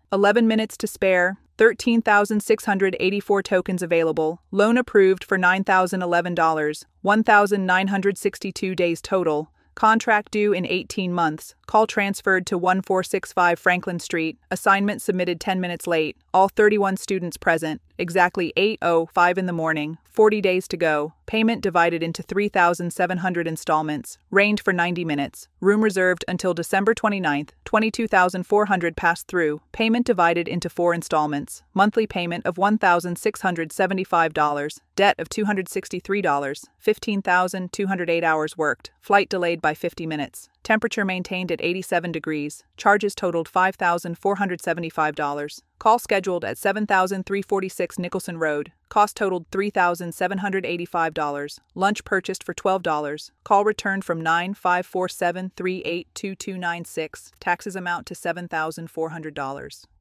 11 minutes to spare. 13,684 tokens available. Loan approved for $9,011. 1,962 days total. Contract due in 18 months. Call transferred to 1465 Franklin Street. Assignment submitted 10 minutes late. All 31 students present. Exactly 8:05 in the morning. 40 days to go. Payment divided into 3,700 installments. Rained for 90 minutes. Room reserved until December 29th. 22,400 passed through. Payment divided into 4 installments. Monthly payment of $1,675. Debt of $263. 15,208 hours worked. Flight delayed by 50 minutes. Temperature maintained at 87 degrees. Charges totaled $5,475. Call scheduled at 7346 Nicholson Road. Cost totaled $3,785. Lunch purchased for $12. Call returned from 9547382296. Taxes amount to $7,400.